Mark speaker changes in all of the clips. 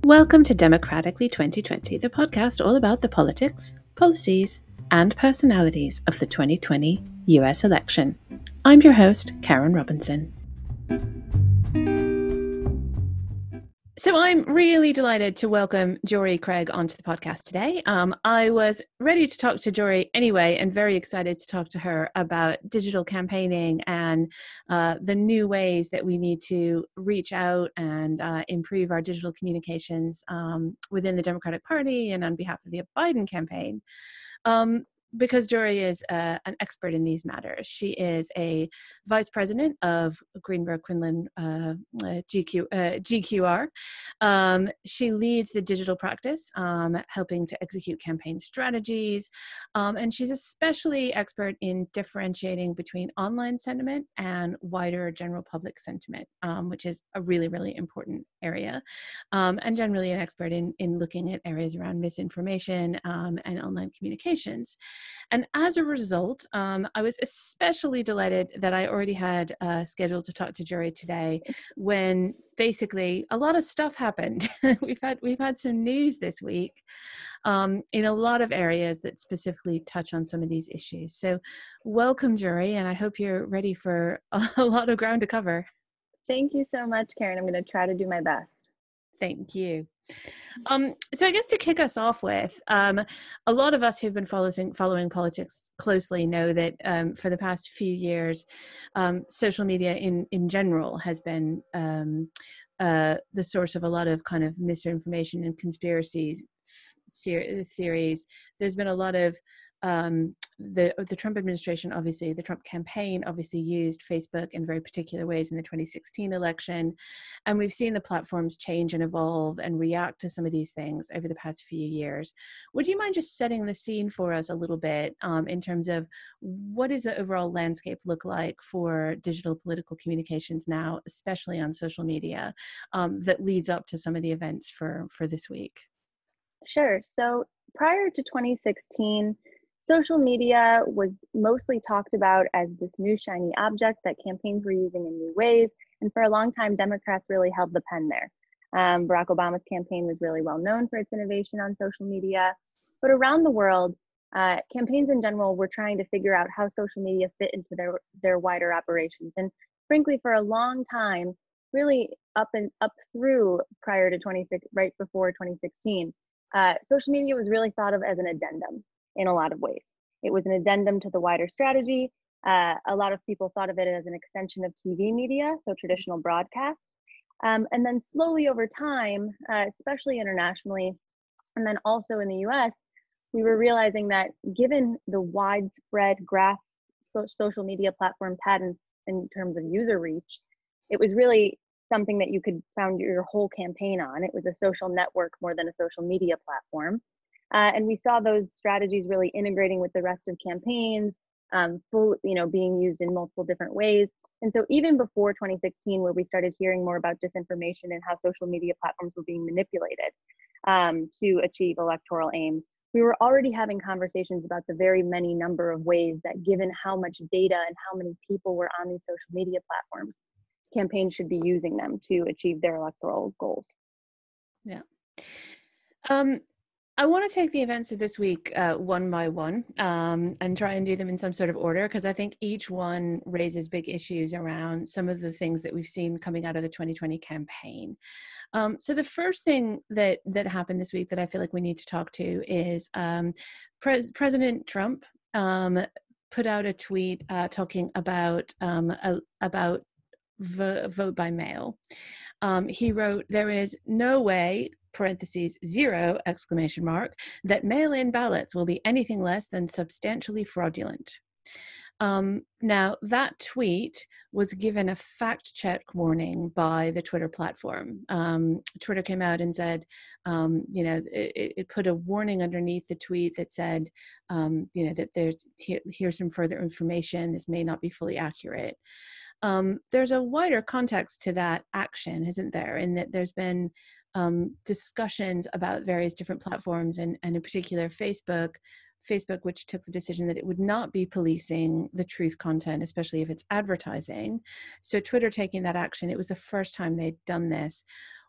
Speaker 1: Welcome to Democratically 2020, the podcast all about the politics, policies, and personalities of the 2020 US election. I'm your host, Karen Robinson. So I'm really delighted to welcome Jory Craig onto the podcast today. I was ready to talk to Jory anyway, and very excited to talk to her about digital campaigning and the new ways that we need to reach out and improve our digital communications within the Democratic Party and on behalf of the Biden campaign. Because Jory is an expert in these matters. She is a vice president of Greenberg Quinlan GQR. She leads the digital practice, helping to execute campaign strategies. And she's especially expert in differentiating between online sentiment and wider general public sentiment, which is a really, really important area. And generally an expert in looking at areas around misinformation and online communications. And as a result, I was especially delighted that I already had scheduled to talk to Jory today when basically a lot of stuff happened. we've had some news this week in a lot of areas that specifically touch on some of these issues. So welcome, Jory, and I hope you're ready for a lot of ground to cover.
Speaker 2: Thank you so much, Karen. I'm going to try to do my best.
Speaker 1: Thank you. So I guess to kick us off with, a lot of us who've been following politics closely know that for the past few years, social media in general has been the source of a lot of kind of misinformation and conspiracy theories. There's been a lot of the Trump administration, obviously, the Trump campaign obviously used Facebook in very particular ways in the 2016 election. And we've seen the platforms change and evolve and react to some of these things over the past few years. Would you mind just setting the scene for us a little bit in terms of what does the overall landscape look like for digital political communications now, especially on social media, that leads up to some of the events for this week?
Speaker 2: Sure. So prior to 2016, social media was mostly talked about as this new shiny object that campaigns were using in new ways. And for a long time, Democrats really held the pen there. Barack Obama's campaign was really well known for its innovation on social media. But around the world, campaigns in general were trying to figure out how social media fit into their wider operations. And frankly, for a long time, really up through prior to right before 2016, social media was really thought of as an addendum in a lot of ways. It was an addendum to the wider strategy. A lot of people thought of it as an extension of TV media, so traditional broadcast. And then slowly over time, especially internationally, and then also in the US, we were realizing that given the widespread graph social media platforms had in terms of user reach, it was really something that you could found your whole campaign on. It was a social network more than a social media platform. And we saw those strategies really integrating with the rest of campaigns, being used in multiple different ways. And so even before 2016, where we started hearing more about disinformation and how social media platforms were being manipulated to achieve electoral aims, we were already having conversations about the very many number of ways that given how much data and how many people were on these social media platforms, campaigns should be using them to achieve their electoral goals.
Speaker 1: Yeah. I want to take the events of this week one by one and try and do them in some sort of order, because I think each one raises big issues around some of the things that we've seen coming out of the 2020 campaign. So the first thing that happened this week that I feel like we need to talk to is President Trump put out a tweet talking about vote by mail. He wrote, "There is no way, parentheses, 0, exclamation mark, that mail-in ballots will be anything less than substantially fraudulent." Now, that tweet was given a fact-check warning by the Twitter platform. Twitter came out and said, it put a warning underneath the tweet that said, that here's some further information. This may not be fully accurate. There's a wider context to that action, isn't there? In that there's been discussions about various different platforms and in particular Facebook, which took the decision that it would not be policing the truth content, especially if it's advertising. So Twitter taking that action, it was the first time they'd done this.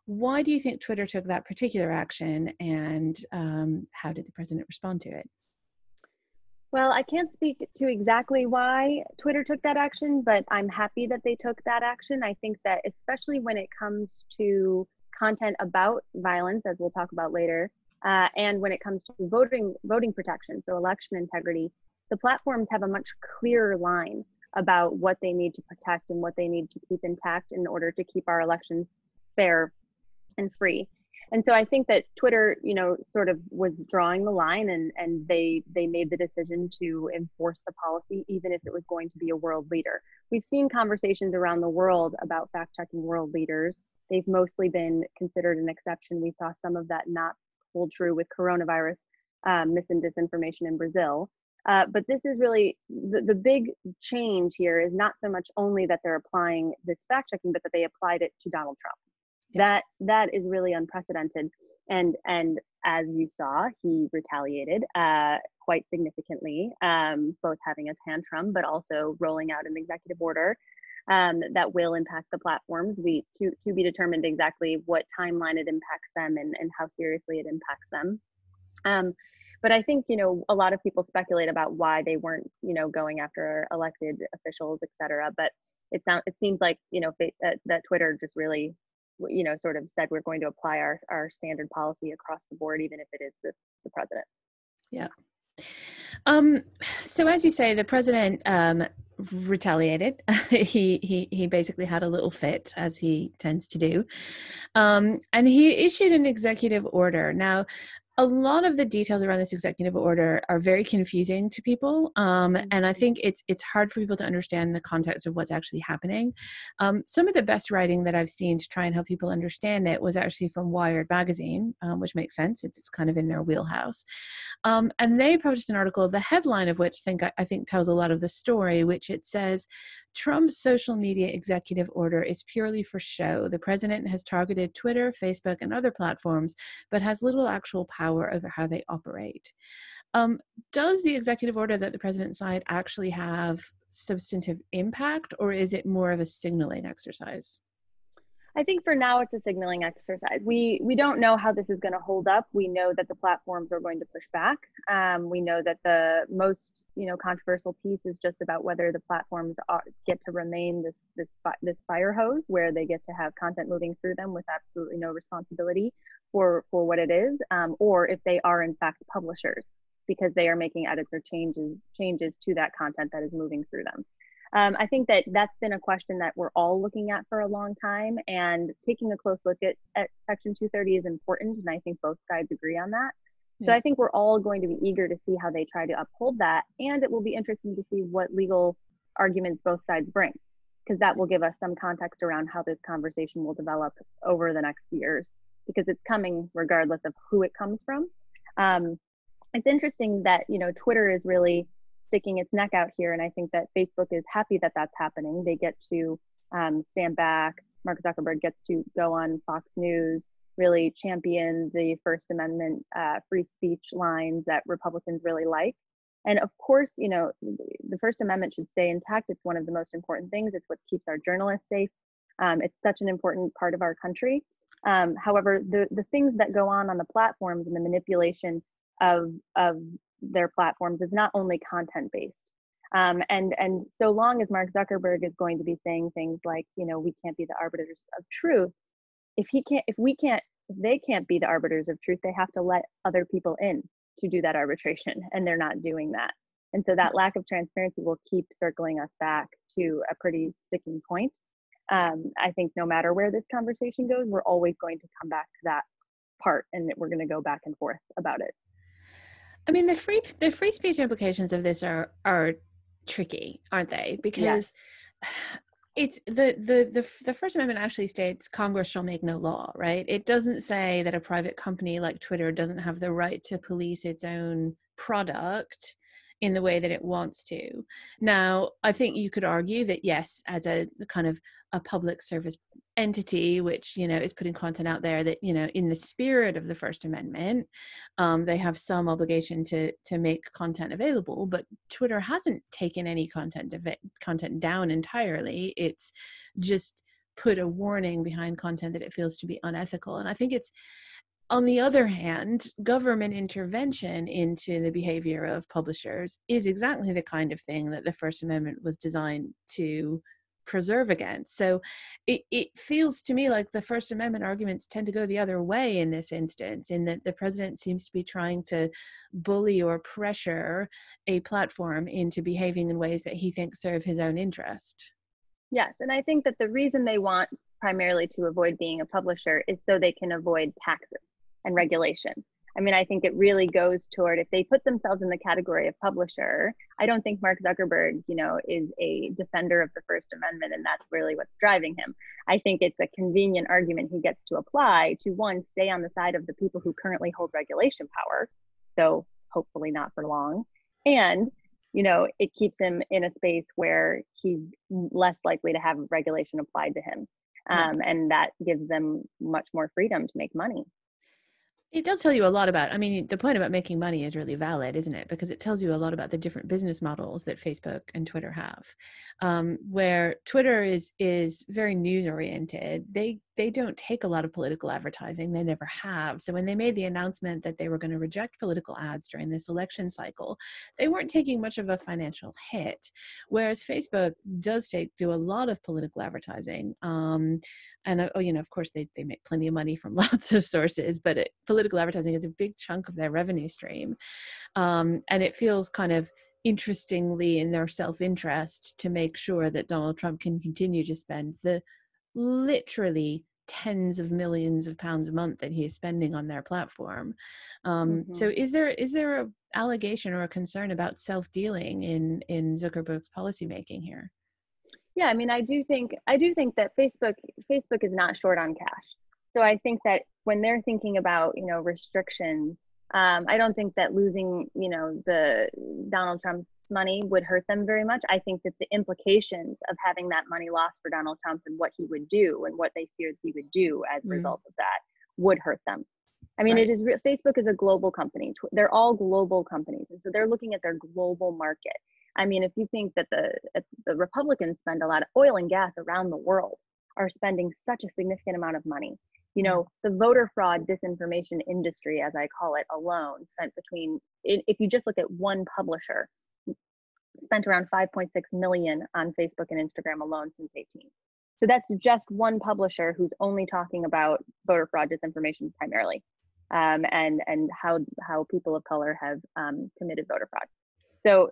Speaker 1: Why do you think Twitter took that particular action, and how did the president respond to it?
Speaker 2: Well, I can't speak to exactly why Twitter took that action, but I'm happy that they took that action. I think that especially when it comes to content about violence, as we'll talk about later, and when it comes to voting protection, so election integrity, the platforms have a much clearer line about what they need to protect and what they need to keep intact in order to keep our elections fair and free. And so I think that Twitter, sort of was drawing the line, and they made the decision to enforce the policy, even if it was going to be a world leader. We've seen conversations around the world about fact-checking world leaders. They've mostly been considered an exception. We saw some of that not hold true with coronavirus mis and disinformation in Brazil. But this is really the big change here is not so much only that they're applying this fact checking, but that they applied it to Donald Trump. That is really unprecedented, and as you saw, he retaliated quite significantly, both having a tantrum but also rolling out an executive order that will impact the platforms. To be determined exactly what timeline it impacts them and how seriously it impacts them. But I think a lot of people speculate about why they weren't going after elected officials, et cetera. But it seems like that Twitter just really sort of said we're going to apply our standard policy across the board, even if it is the president.
Speaker 1: Yeah. So as you say, the president retaliated. He basically had a little fit, as he tends to do, and he issued an executive order. Now, a lot of the details around this executive order are very confusing to people, and I think it's hard for people to understand the context of what's actually happening. Some of the best writing that I've seen to try and help people understand it was actually from Wired magazine, which makes sense. It's kind of in their wheelhouse. And they published an article, the headline of which I think tells a lot of the story, which it says, Trump's social media executive order is purely for show. The president has targeted Twitter, Facebook, and other platforms, but has little actual power over how they operate. Does the executive order that the president signed actually have substantive impact, or is it more of a signaling exercise?
Speaker 2: I think for now it's a signaling exercise. We don't know how this is going to hold up. We know that the platforms are going to push back. We know that the most controversial piece is just about whether the platforms get to remain this fire hose where they get to have content moving through them with absolutely no responsibility for what it is, or if they are in fact publishers because they are making edits or changes to that content that is moving through them. I think that's been a question that we're all looking at for a long time, and taking a close look at Section 230 is important, and I think both sides agree on that. Yeah. So I think we're all going to be eager to see how they try to uphold that, and it will be interesting to see what legal arguments both sides bring, because that will give us some context around how this conversation will develop over the next years, because it's coming regardless of who it comes from. It's interesting that Twitter is really sticking its neck out here, and I think that Facebook is happy that that's happening. They get to stand back. Mark Zuckerberg gets to go on Fox News, really champion the First Amendment free speech lines that Republicans really like. And of course, the First Amendment should stay intact. It's one of the most important things. It's what keeps our journalists safe. It's such an important part of our country. However, the things that go on the platforms and the manipulation of their platforms is not only content based. And so long as Mark Zuckerberg is going to be saying things like, we can't be the arbiters of truth, if they can't be the arbiters of truth, they have to let other people in to do that arbitration, and they're not doing that. And so that lack of transparency will keep circling us back to a pretty sticking point. I think no matter where this conversation goes, we're always going to come back to that part, and we're going to go back and forth about it.
Speaker 1: I mean, the free speech implications of this are tricky, aren't they? Because it's the First Amendment actually states Congress shall make no law, right? It doesn't say that a private company like Twitter doesn't have the right to police its own product in the way that it wants to. Now, I think you could argue that yes, as a kind of a public service entity, which, is putting content out there that, in the spirit of the First Amendment, they have some obligation to make content available, but Twitter hasn't taken any content down entirely. It's just put a warning behind content that it feels to be unethical. And I think it's, on the other hand, government intervention into the behavior of publishers is exactly the kind of thing that the First Amendment was designed to preserve against. So it feels to me like the First Amendment arguments tend to go the other way in this instance, in that the president seems to be trying to bully or pressure a platform into behaving in ways that he thinks serve his own interest.
Speaker 2: Yes, and I think that the reason they want primarily to avoid being a publisher is so they can avoid taxes and regulation. I mean, I think it really goes toward, if they put themselves in the category of publisher, I don't think Mark Zuckerberg, is a defender of the First Amendment, and that's really what's driving him. I think it's a convenient argument he gets to apply to, one, stay on the side of the people who currently hold regulation power, so hopefully not for long, and it keeps him in a space where he's less likely to have regulation applied to him. And that gives them much more freedom to make money.
Speaker 1: It does tell you a lot about, I mean, the point about making money is really valid, isn't it? Because it tells you a lot about the different business models that Facebook and Twitter have. Where Twitter is very news oriented. They don't take a lot of political advertising. They never have. So when they made the announcement that they were going to reject political ads during this election cycle, they weren't taking much of a financial hit. Whereas Facebook does do a lot of political advertising. And of course, they make plenty of money from lots of sources, but political advertising is a big chunk of their revenue stream. And it feels kind of interestingly in their self-interest to make sure that Donald Trump can continue to spend the literally tens of millions of pounds a month that he is spending on their platform. So is there a allegation or a concern about self-dealing in Zuckerberg's policymaking here?
Speaker 2: Yeah, I mean, I do think that Facebook is not short on cash. So I think that when they're thinking about, restrictions, I don't think that losing, the Donald Trump's money would hurt them very much. I think that the implications of having that money lost for Donald Trump and what he would do and what they feared he would do as a result of that would hurt them. I mean,
Speaker 1: Right.
Speaker 2: Facebook is a global company. They're all global companies. And so they're looking at their global market. I mean, if you think that the Republicans spend a lot of oil and gas around the world, are spending such a significant amount of money. The voter fraud disinformation industry, as I call it, alone spent if you just look at one publisher, spent around 5.6 million on Facebook and Instagram alone since 2018. So that's just one publisher who's only talking about voter fraud disinformation primarily, and how people of color have committed voter fraud. So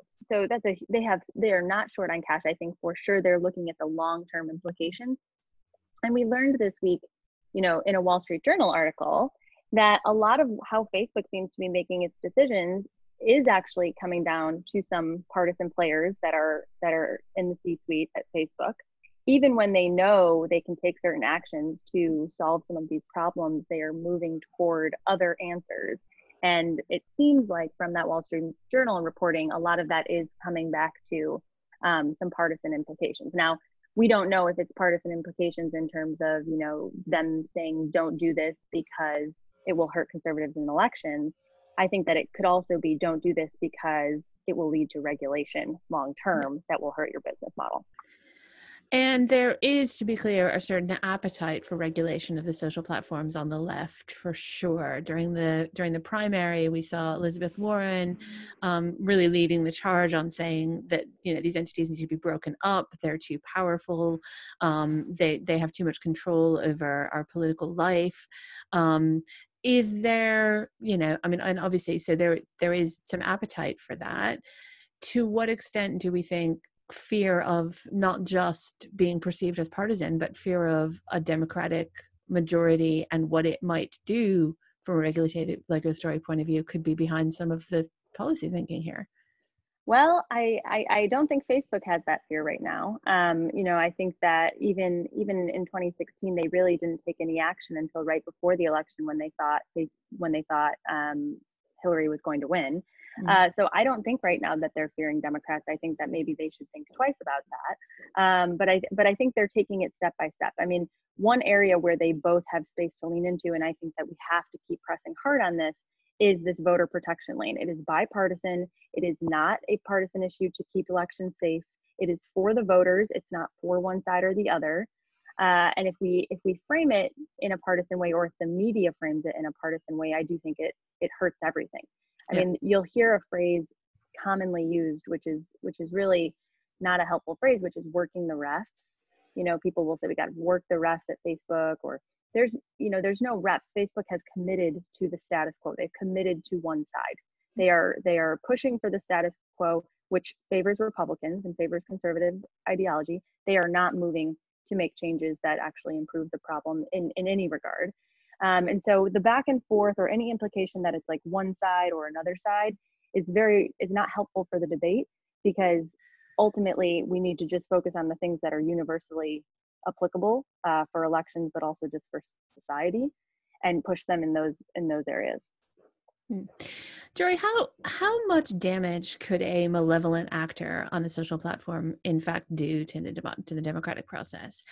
Speaker 2: they are not short on cash. I think for sure they're looking at the long-term implications. And we learned this week, in a Wall Street Journal article, that a lot of how Facebook seems to be making its decisions is actually coming down to some partisan players that are in the C-suite at Facebook. Even when they know they can take certain actions to solve some of these problems, they are moving toward other answers. And it seems like from that Wall Street Journal reporting, a lot of that is coming back to some partisan implications. Now, we don't know if it's partisan implications in terms of, them saying, don't do this because it will hurt conservatives in elections. I think that it could also be, don't do this because it will lead to regulation long term that will hurt your business model.
Speaker 1: And there is, to be clear, a certain appetite for regulation of the social platforms on the left, for sure. During the primary, we saw Elizabeth Warren really leading the charge on saying that these entities need to be broken up. They're too powerful. They have too much control over our political life. Is there, and obviously, so there is some appetite for that. To what extent do we think fear of not just being perceived as partisan, but fear of a Democratic majority and what it might do from a regulatory point of view could be behind some of the policy thinking here?
Speaker 2: Well, I don't think Facebook has that fear right now. I think that even in 2016, they really didn't take any action until right before the election when they thought Hillary was going to win. So I don't think right now that they're fearing Democrats. I think that maybe they should think twice about that. But I think they're taking it step by step. I mean, one area where they both have space to lean into, and I think that we have to keep pressing hard on this, is this voter protection lane. It is bipartisan. It is not a partisan issue to keep elections safe. It is for the voters. It's not for one side or the other. And if we frame it in a partisan way, or if the media frames it in a partisan way, I do think it hurts everything. I mean, you'll hear a phrase commonly used, which is really not a helpful phrase, which is working the refs. You know, people will say we got to work the refs at Facebook, or there's no refs. Facebook has committed to the status quo. They've committed to one side. They are pushing for the status quo, which favors Republicans and favors conservative ideology. They are not moving to make changes that actually improve the problem in any regard. And so the back and forth, or any implication that it's like one side or another side, is not helpful for the debate, because ultimately we need to just focus on the things that are universally applicable for elections, but also just for society, and push them in those areas.
Speaker 1: Jory, how much damage could a malevolent actor on a social platform in fact do to the democratic process?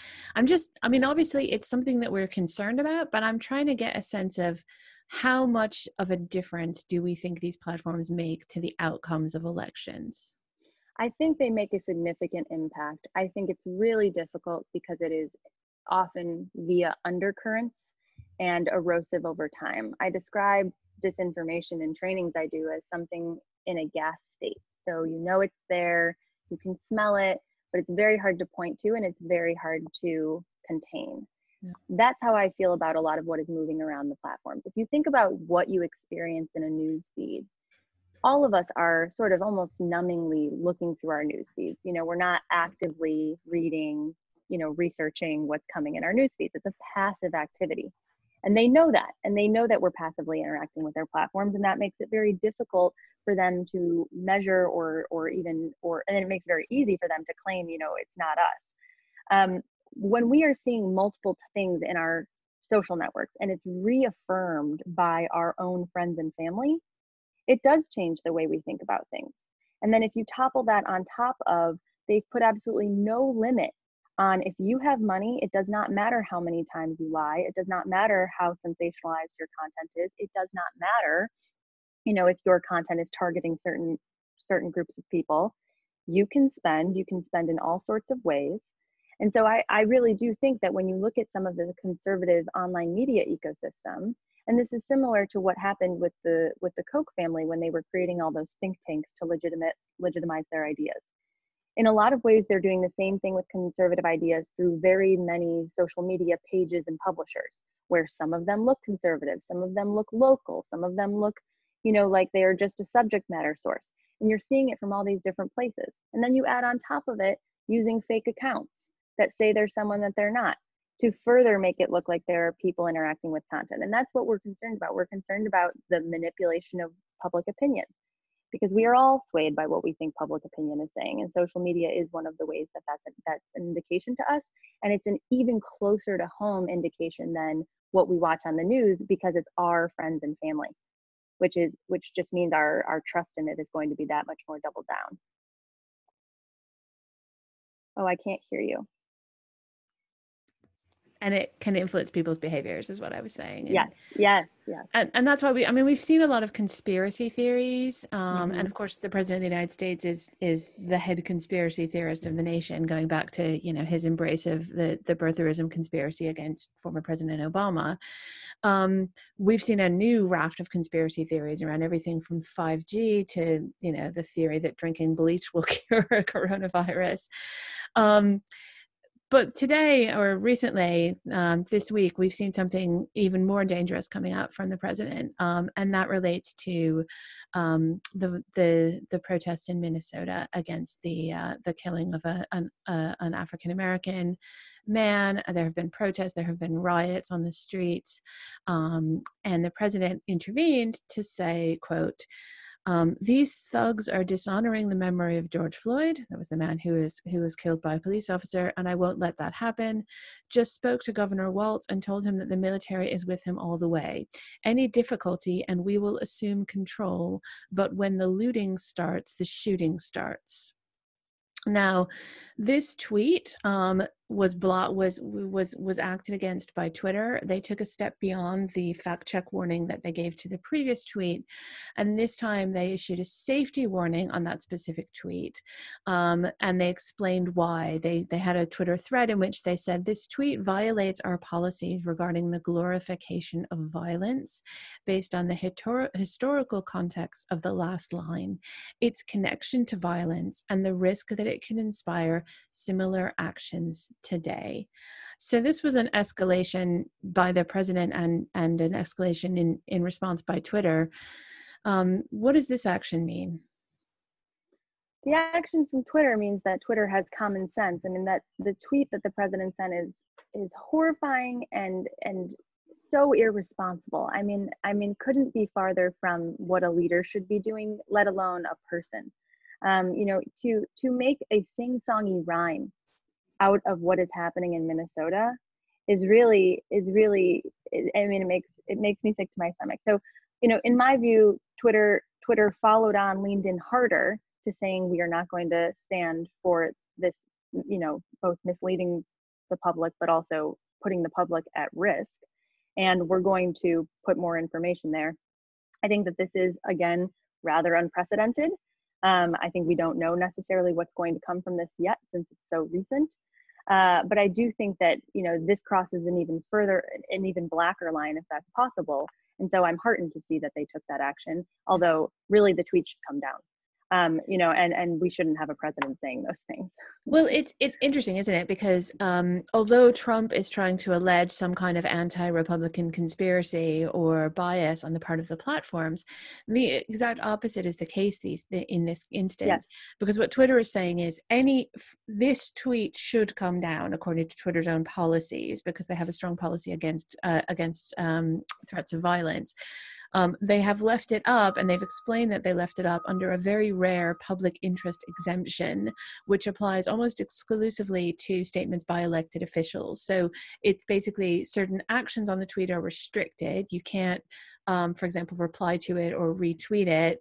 Speaker 1: Obviously it's something that we're concerned about, but I'm trying to get a sense of how much of a difference do we think these platforms make to the outcomes of elections?
Speaker 2: I think they make a significant impact. I think it's really difficult because it is often via undercurrents and erosive over time. I describe disinformation in trainings I do as something in a gas state. So you know it's there, you can smell it, but it's very hard to point to, and it's very hard to contain. Yeah. That's how I feel about a lot of what is moving around the platforms. If you think about what you experience in a news feed, all of us are sort of almost numbingly looking through our news feeds. You know, we're not actively reading, researching what's coming in our news feeds. It's a passive activity. And they know that, and they know that we're passively interacting with their platforms, and that makes it very difficult for them to measure and it makes it very easy for them to claim, it's not us. When we are seeing multiple things in our social networks and it's reaffirmed by our own friends and family, it does change the way we think about things. And then if you topple that on top of, they've put absolutely no limit on, if you have money, it does not matter how many times you lie. It does not matter how sensationalized your content is. It does not matter, if your content is targeting certain groups of people. You can spend in all sorts of ways. And so I really do think that when you look at some of the conservative online media ecosystem, and this is similar to what happened with the Koch family when they were creating all those think tanks to legitimize their ideas. In a lot of ways, they're doing the same thing with conservative ideas through very many social media pages and publishers, where some of them look conservative, some of them look local, some of them look, like they are just a subject matter source. And you're seeing it from all these different places. And then you add on top of it using fake accounts that say they're someone that they're not, to further make it look like there are people interacting with content. And that's what we're concerned about. We're concerned about the manipulation of public opinion, because we are all swayed by what we think public opinion is saying. And social media is one of the ways that's an indication to us. And it's an even closer to home indication than what we watch on the news, because it's our friends and family, which just means our trust in it is going to be that much more doubled down. Oh, I can't hear you.
Speaker 1: And it can influence people's behaviors, is what I was saying.
Speaker 2: Yes.
Speaker 1: And that's why we've seen a lot of conspiracy theories. And of course, the president of the United States is the head conspiracy theorist of the nation, going back to, his embrace of the birtherism conspiracy against former President Obama. We've seen a new raft of conspiracy theories around everything from 5G to, the theory that drinking bleach will cure coronavirus. But today, or recently, this week, we've seen something even more dangerous coming out from the president, and that relates to the protests in Minnesota against the killing of an African American man. There have been protests, there have been riots on the streets, and the president intervened to say, quote, "These thugs are dishonoring the memory of George Floyd." That was the man who was killed by a police officer, "and I won't let that happen. Just spoke to Governor Walz and told him that the military is with him all the way. Any difficulty and we will assume control, but when the looting starts, the shooting starts." Now, this tweet was acted against by Twitter. They took a step beyond the fact check warning that they gave to the previous tweet, and this time they issued a safety warning on that specific tweet, and they explained why. They had a Twitter thread in which they said this tweet violates our policies regarding the glorification of violence based on the historical context of the last line, its connection to violence, and the risk that it can inspire similar actions today. So this was an escalation by the president and an escalation in response by Twitter. What does this action mean?
Speaker 2: The action from Twitter means that Twitter has common sense. I mean, that the tweet that the president sent is horrifying and so irresponsible. I mean, couldn't be farther from what a leader should be doing, let alone a person. You know, to make a sing-songy rhyme out of what is happening in Minnesota is really, I mean, it makes me sick to my stomach. So, you know, in my view, Twitter followed on, leaned in harder to saying we are not going to stand for this, you know, both misleading the public, but also putting the public at risk. And we're going to put more information there. I think that this is, again, rather unprecedented. I think we don't know necessarily what's going to come from this yet, since it's so recent. But I do think that, you know, this crosses an even blacker line, if that's possible. And so I'm heartened to see that they took that action, although really the tweet should come down. You know, and we shouldn't have a president saying those things.
Speaker 1: Well, it's interesting, isn't it? Because although Trump is trying to allege some kind of anti-Republican conspiracy or bias on the part of the platforms, the exact opposite is the case in this instance. Yes. Because what Twitter is saying is this tweet should come down according to Twitter's own policies, because they have a strong policy against threats of violence. They have left it up, and they've explained that they left it up under a very rare public interest exemption, which applies almost exclusively to statements by elected officials. So it's basically certain actions on the tweet are restricted. You can't, for example, reply to it or retweet it,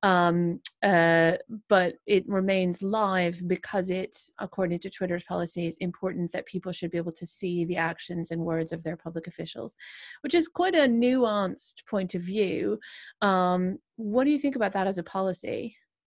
Speaker 1: but it remains live because it's, according to Twitter's policies, important that people should be able to see the actions and words of their public officials, which is quite a nuanced point of view. What do you think about that as a policy?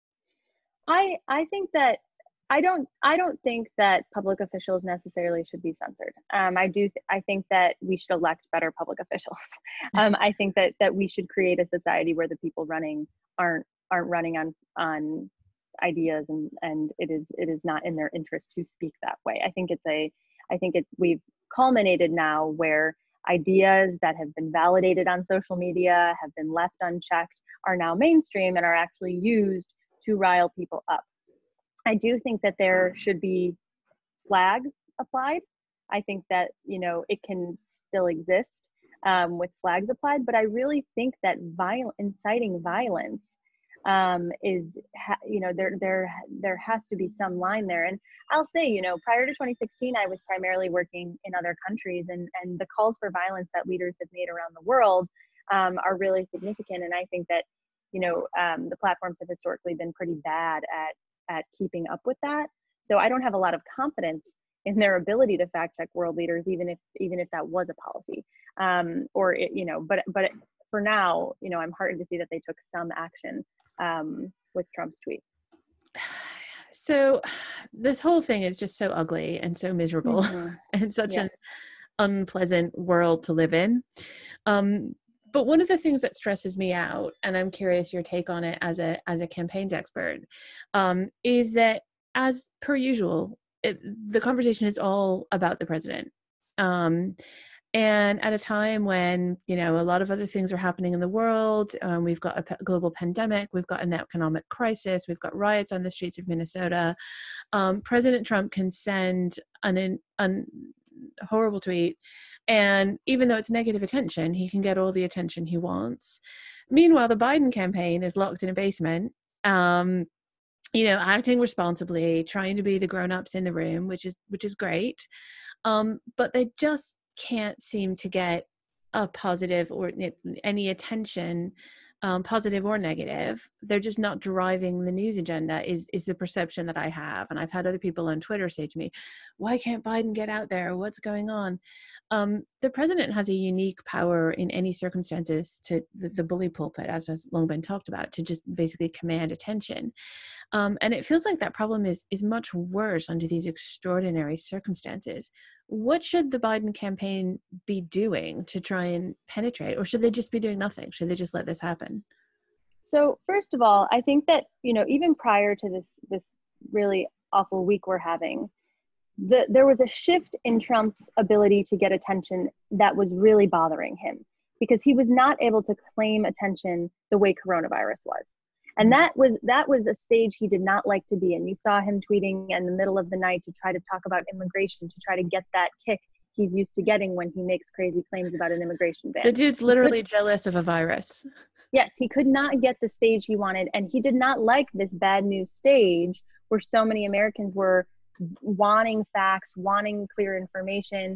Speaker 2: I think that I don't think that public officials necessarily should be censored. I think that we should elect better public officials. I think that we should create a society where the people running aren't running on ideas, and it is not in their interest to speak that way. I think we've culminated now where ideas that have been validated on social media, have been left unchecked, are now mainstream and are actually used to rile people up. I do think that there should be flags applied. I think that, you know, it can still exist with flags applied, but I really think that inciting violence you know, there has to be some line there. And I'll say, you know, prior to 2016, I was primarily working in other countries, and the calls for violence that leaders have made around the world are really significant. And I think that, you know, the platforms have historically been pretty bad at keeping up with that. So I don't have a lot of confidence in their ability to fact check world leaders, even if that was a policy, you know, but for now, you know, I'm heartened to see that they took some action with Trump's tweet.
Speaker 1: So this whole thing is just so ugly and so miserable, and such an unpleasant world to live in. But one of the things that stresses me out, and I'm curious your take on it as a campaigns expert, is that, as per usual, the conversation is all about the president. And at a time when, you know, a lot of other things are happening in the world, we've got a global pandemic, we've got an economic crisis, we've got riots on the streets of Minnesota, President Trump can send a horrible tweet, and even though it's negative attention, he can get all the attention he wants. Meanwhile, the Biden campaign is locked in a basement, you know, acting responsibly, trying to be the grown-ups in the room, which is great, but they just can't seem to get a positive or any attention positive or negative. They're just not driving the news agenda is the perception that I have. And I've had other people on Twitter say to me, why can't Biden get out there? What's going on? The president has a unique power in any circumstances to the bully pulpit, as has long been talked about, to just basically command attention. And it feels like that problem is much worse under these extraordinary circumstances. What should the Biden campaign be doing to try and penetrate, or should they just be doing nothing? Should they just let this happen?
Speaker 2: So first of all, I think that, even prior to this really awful week we're having, there was a shift in Trump's ability to get attention that was really bothering him, because he was not able to claim attention the way coronavirus was. And that was a stage he did not like to be in. You saw him tweeting in the middle of the night to try to talk about immigration, to try to get that kick he's used to getting when he makes crazy claims about an immigration ban.
Speaker 1: The dude's literally jealous of a virus.
Speaker 2: Yes, he could not get the stage he wanted, and he did not like this bad news stage where so many Americans were wanting facts, wanting clear information.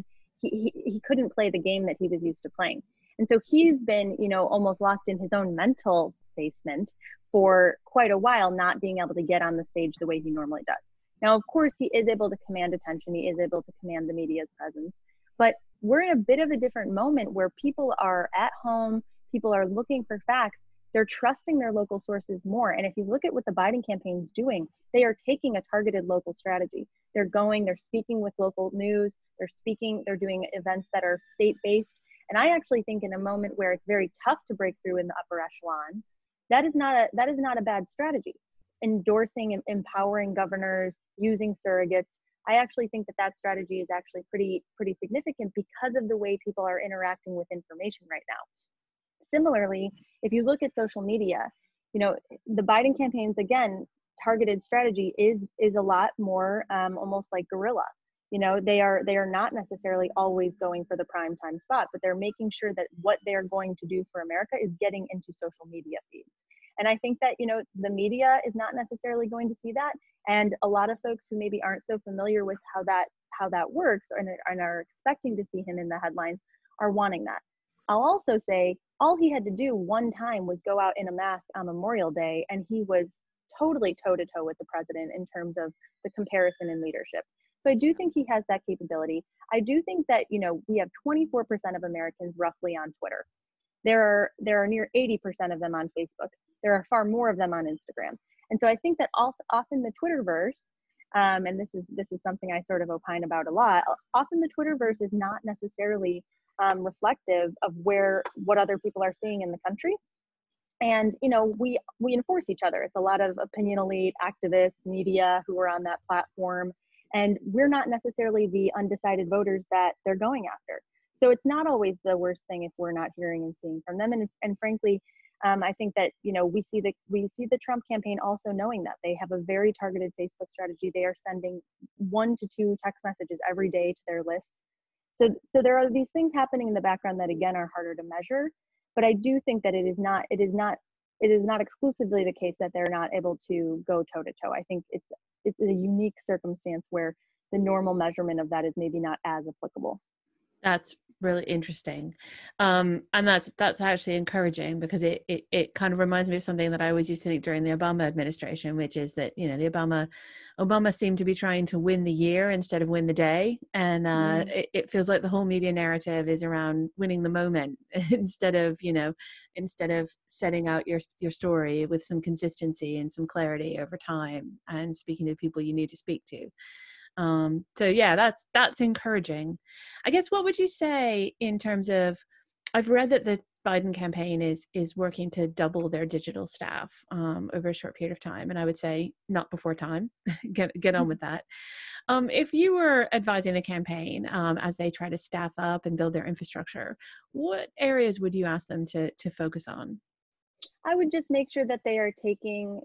Speaker 2: He couldn't play the game that he was used to playing. And so he's been, almost locked in his own mental basement for quite a while, not being able to get on the stage the way he normally does. Now, of course, he is able to command attention. He is able to command the media's presence. But we're in a bit of a different moment where people are at home, people are looking for facts. They're trusting their local sources more. And if you look at what the Biden campaign is doing, they are taking a targeted local strategy. They're speaking with local news, they're doing events that are state-based. And I actually think in a moment where it's very tough to break through in the upper echelon, that is not a bad strategy. Endorsing and empowering governors, using surrogates. I actually think that strategy is actually pretty significant because of the way people are interacting with information right now. Similarly, if you look at social media, the Biden campaign's, again, targeted strategy is a lot more almost like guerrilla. They are not necessarily always going for the prime time spot, but they're making sure that what they're going to do for America is getting into social media feeds. And I think that, the media is not necessarily going to see that. And a lot of folks who maybe aren't so familiar with how that works and are expecting to see him in the headlines are wanting that. I'll also say all he had to do one time was go out in a mask on Memorial Day, and he was totally toe-to-toe with the president in terms of the comparison in leadership. So I do think he has that capability. I do think that, we have 24% of Americans roughly on Twitter. There are near 80% of them on Facebook. There are far more of them on Instagram. And so I think that also often the Twitterverse, and this is something I sort of opine about a lot, often the Twitterverse is not necessarily reflective of what other people are seeing in the country. And, we enforce each other. It's a lot of opinion elite, activists, media who are on that platform. And we're not necessarily the undecided voters that they're going after. So it's not always the worst thing if we're not hearing and seeing from them. And frankly, I think that, we see the Trump campaign also knowing that they have a very targeted Facebook strategy. They are sending 1 to 2 text messages every day to their list. So there are these things happening in the background that, again, are harder to measure. But I do think that it is not exclusively the case that they're not able to go toe to toe. I think it's a unique circumstance where the normal measurement of that is maybe not as applicable.
Speaker 1: That's really interesting. And that's actually encouraging, because it kind of reminds me of something that I always used to think during the Obama administration, which is that, the Obama seemed to be trying to win the year instead of win the day. And it feels like the whole media narrative is around winning the moment instead of setting out your story with some consistency and some clarity over time and speaking to the people you need to speak to. So yeah, that's encouraging. I guess, what would you say in terms of, I've read that the Biden campaign is working to double their digital staff over a short period of time, and I would say not before time. Get on with that. If you were advising the campaign as they try to staff up and build their infrastructure, what areas would you ask them to focus on?
Speaker 2: I would just make sure that they are taking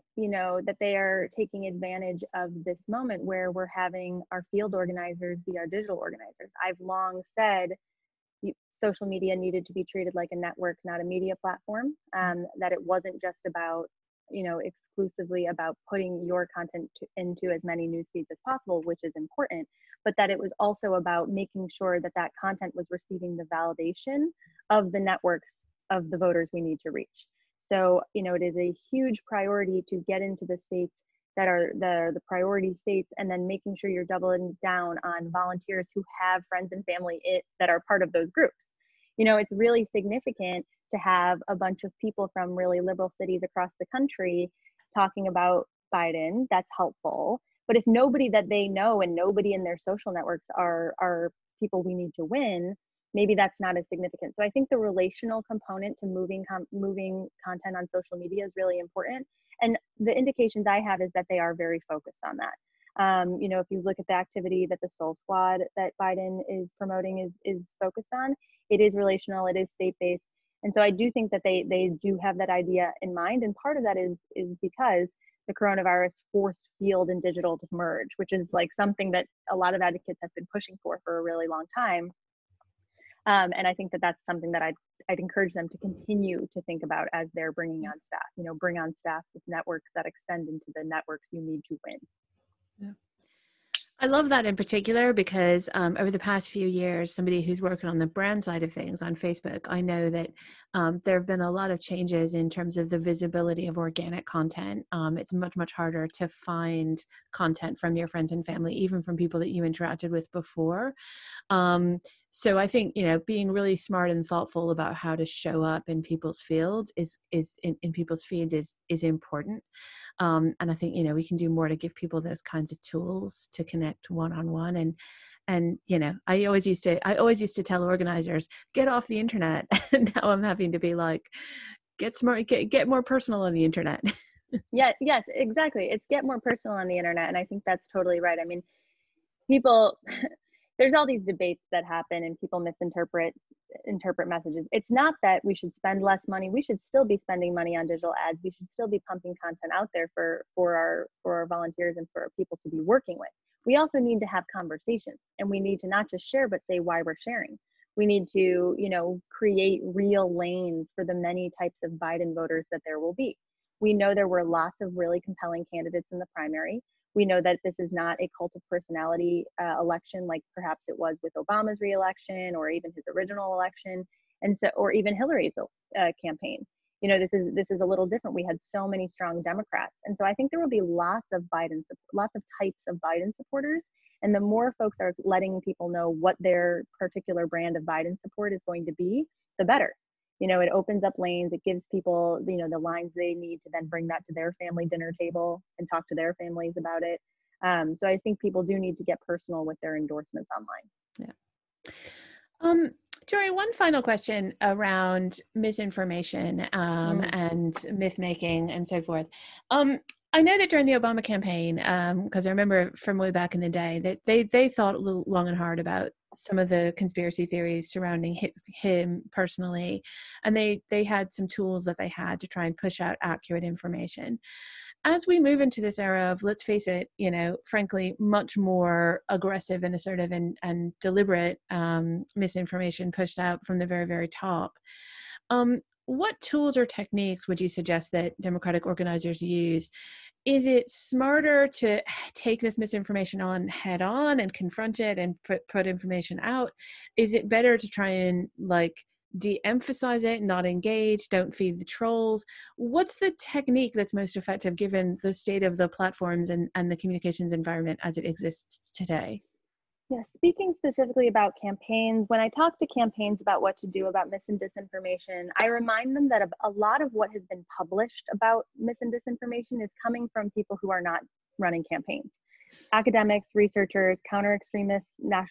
Speaker 2: advantage of this moment where we're having our field organizers be our digital organizers. I've long said social media needed to be treated like a network, not a media platform, that it wasn't just about, exclusively about putting your content into as many news feeds as possible, which is important, but that it was also about making sure that content was receiving the validation of the networks of the voters we need to reach. So, it is a huge priority to get into the states that are the priority states, and then making sure you're doubling down on volunteers who have friends and family that are part of those groups. It's really significant to have a bunch of people from really liberal cities across the country talking about Biden. That's helpful. But if nobody that they know and nobody in their social networks are people we need to win, maybe that's not as significant. So I think the relational component to moving content on social media is really important. And the indications I have is that they are very focused on that. If you look at the activity that the Soul Squad that Biden is promoting is focused on, it is relational, it is state-based. And so I do think that they do have that idea in mind. And part of that is because the coronavirus forced field and digital to merge, which is like something that a lot of advocates have been pushing for a really long time. And I think that that's something that I'd encourage them to continue to think about as they're bringing on staff. Bring on staff with networks that extend into the networks you need to win.
Speaker 1: Yeah. I love that in particular because over the past few years, somebody who's working on the brand side of things on Facebook, I know that there have been a lot of changes in terms of the visibility of organic content. It's much, much harder to find content from your friends and family, even from people that you interacted with before. So I think, being really smart and thoughtful about how to show up in people's fields is in people's feeds is important. And I think, we can do more to give people those kinds of tools to connect one-on-one. And I always used to tell organizers, get off the internet. And now I'm having to be like, get smart, get more personal on the internet.
Speaker 2: Yeah, yes, exactly. It's get more personal on the internet. And I think that's totally right. I mean, people, there's all these debates that happen and people misinterpret messages. It's not that we should spend less money. We should still be spending money on digital ads. We should still be pumping content out there for our volunteers and for people to be working with. We also need to have conversations, and we need to not just share, but say why we're sharing. We need to, create real lanes for the many types of Biden voters that there will be. We know there were lots of really compelling candidates in the primary. We know that this is not a cult of personality election like perhaps it was with Obama's reelection or even his original election, and so, or even Hillary's campaign. This is a little different. We had so many strong Democrats, and so I think there will be lots of types of Biden supporters. And the more folks are letting people know what their particular brand of Biden support is going to be, the better. It opens up lanes. It gives people, the lines they need to then bring that to their family dinner table and talk to their families about it. So I think people do need to get personal with their endorsements online.
Speaker 1: Yeah. Jory, one final question around misinformation and myth making and so forth. I know that during the Obama campaign, because I remember from way back in the day that they thought a little long and hard about some of the conspiracy theories surrounding him personally, and they had some tools that they had to try and push out accurate information. As we move into this era of, let's face it, frankly, much more aggressive and assertive and deliberate misinformation pushed out from the very, very top, what tools or techniques would you suggest that Democratic organizers use? Is it smarter to take this misinformation on head on and confront it and put information out? Is it better to try and de-emphasize it, not engage, don't feed the trolls? What's the technique that's most effective given the state of the platforms and the communications environment as it exists today?
Speaker 2: Yeah, speaking specifically about campaigns, when I talk to campaigns about what to do about mis and disinformation, I remind them that a lot of what has been published about mis and disinformation is coming from people who are not running campaigns. Academics, researchers, counter-extremist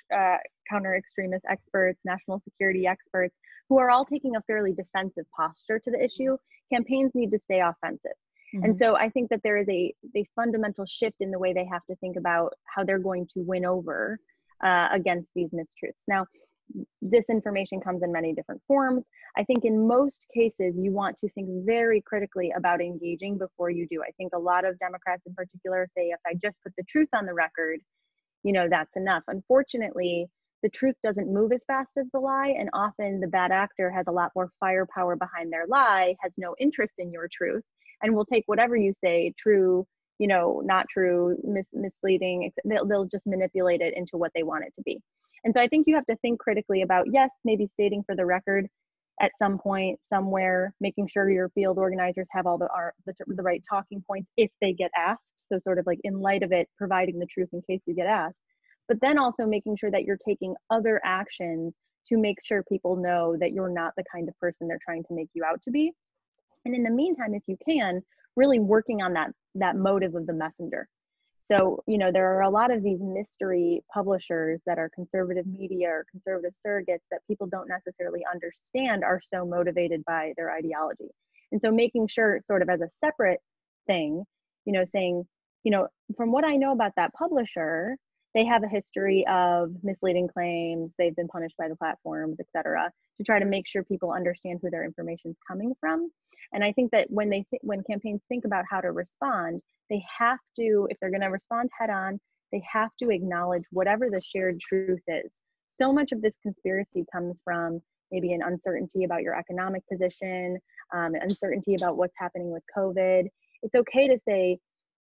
Speaker 2: experts, national security experts, who are all taking a fairly defensive posture to the issue. Campaigns need to stay offensive. Mm-hmm. And so I think that there is a fundamental shift in the way they have to think about how they're going to win over against these mistruths. Now, disinformation comes in many different forms. I think in most cases, you want to think very critically about engaging before you do. I think a lot of Democrats in particular say, if I just put the truth on the record, that's enough. Unfortunately, the truth doesn't move as fast as the lie, and often the bad actor has a lot more firepower behind their lie, has no interest in your truth, and will take whatever you say, true, not true, misleading. They'll just manipulate it into what they want it to be. And so I think you have to think critically about, yes, maybe stating for the record, at some point somewhere, making sure your field organizers have all the right talking points if they get asked. So sort of like in light of it, providing the truth in case you get asked, but then also making sure that you're taking other actions to make sure people know that you're not the kind of person they're trying to make you out to be. And in the meantime, if you can, really working on that motive of the messenger. So, there are a lot of these mystery publishers that are conservative media or conservative surrogates that people don't necessarily understand are so motivated by their ideology. And so making sure sort of as a separate thing, saying, from what I know about that publisher, they have a history of misleading claims, they've been punished by the platforms, et cetera, to try to make sure people understand who their information is coming from. And I think that when campaigns think about how to respond, they have to, if they're going to respond head on, they have to acknowledge whatever the shared truth is. So much of this conspiracy comes from maybe an uncertainty about your economic position, uncertainty about what's happening with COVID. It's okay to say,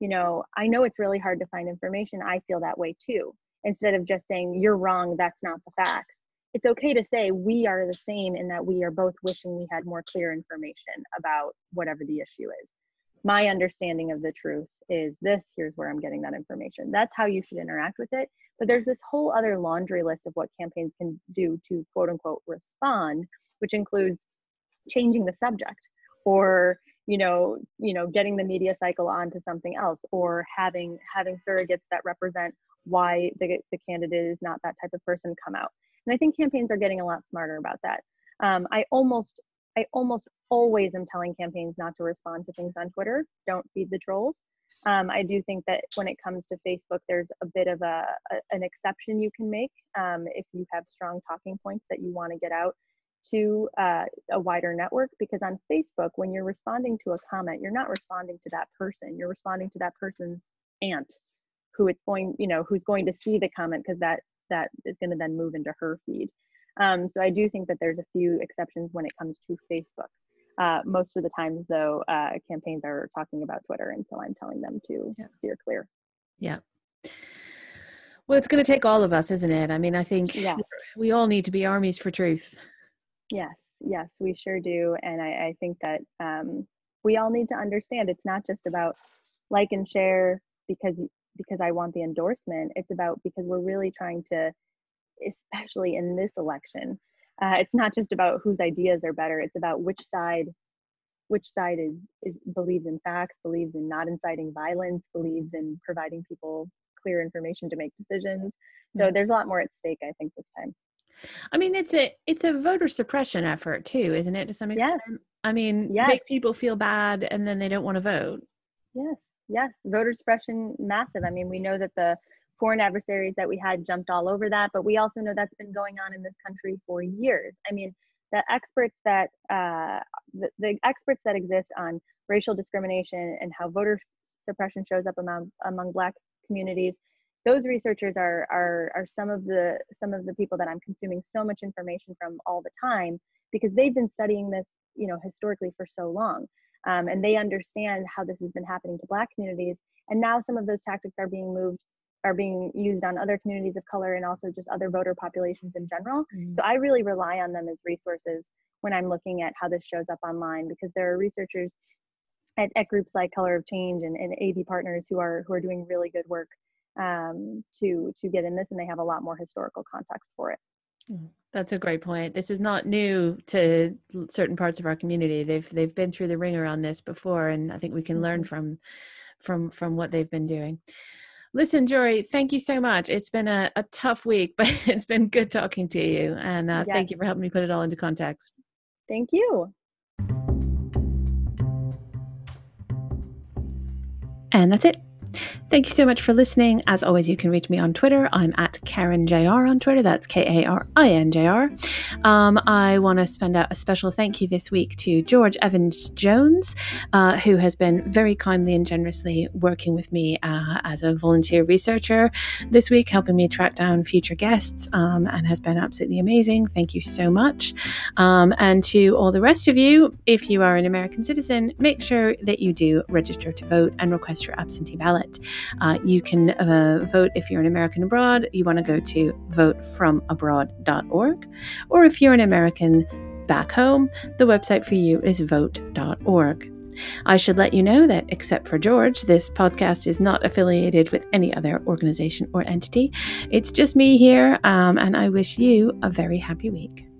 Speaker 2: I know it's really hard to find information. I feel that way too. Instead of just saying, you're wrong, that's not the facts. It's okay to say we are the same in that we are both wishing we had more clear information about whatever the issue is. My understanding of the truth is this, here's where I'm getting that information. That's how you should interact with it. But there's this whole other laundry list of what campaigns can do to quote unquote respond, which includes changing the subject or getting the media cycle onto something else, or having surrogates that represent why the candidate is not that type of person come out. And I think campaigns are getting a lot smarter about that. I almost always am telling campaigns not to respond to things on Twitter. Don't feed the trolls. I do think that when it comes to Facebook, there's a bit of an exception you can make if you have strong talking points that you want to get out to a wider network, because on Facebook, when you're responding to a comment, you're not responding to that person. You're responding to that person's aunt, who's going to see the comment because that is going to then move into her feed. So I do think that there's a few exceptions when it comes to Facebook. Most of the times, though, campaigns are talking about Twitter, and so I'm telling them to steer clear.
Speaker 1: Yeah. Well, it's going to take all of us, isn't it? I mean, I think we all need to be armies for truth.
Speaker 2: Yes, we sure do. And I think that we all need to understand it's not just about like and share because I want the endorsement. It's about because we're really trying to, especially in this election, it's not just about whose ideas are better. It's about which side is believes in facts, believes in not inciting violence, believes in providing people clear information to make decisions. So there's a lot more at stake, I think, this time.
Speaker 1: I mean, it's a voter suppression effort too, isn't it, to some extent?
Speaker 2: Yes.
Speaker 1: I mean, make people feel bad and then they don't want to vote.
Speaker 2: Yes. Voter suppression, massive. I mean, we know that the foreign adversaries that we had jumped all over that, but we also know that's been going on in this country for years. I mean, the experts that the experts that exist on racial discrimination and how voter suppression shows up among Black communities, those researchers are some of the people that I'm consuming so much information from all the time, because they've been studying this, historically for so long, and they understand how this has been happening to Black communities. And now some of those tactics are being used on other communities of color and also just other voter populations in general. Mm-hmm. So I really rely on them as resources when I'm looking at how this shows up online, because there are researchers at groups like Color of Change and AV Partners who are doing really good work to get in this, and they have a lot more historical context for it.
Speaker 1: That's a great point. This is not new to certain parts of our community. They've been through the ringer on this before, and I think we can learn from what they've been doing. Listen, Jory, thank you so much. It's been a tough week, but it's been good talking to you, and thank you for helping me put it all into context.
Speaker 2: Thank you.
Speaker 1: And that's it. Thank you so much for listening. As always, you can reach me on Twitter. I'm at KarinJR on Twitter. That's KarinJR. I want to spend out a special thank you this week to George Evans Jones, who has been very kindly and generously working with me as a volunteer researcher this week, helping me track down future guests, and has been absolutely amazing. Thank you so much. And to all the rest of you, if you are an American citizen, make sure that you do register to vote and request your absentee ballot. You can vote if you're an American abroad. You want to go to votefromabroad.org, or if you're an American back home, the website for you is vote.org. I should let you know that, except for George, this podcast is not affiliated with any other organization or entity. It's just me here, and I wish you a very happy week.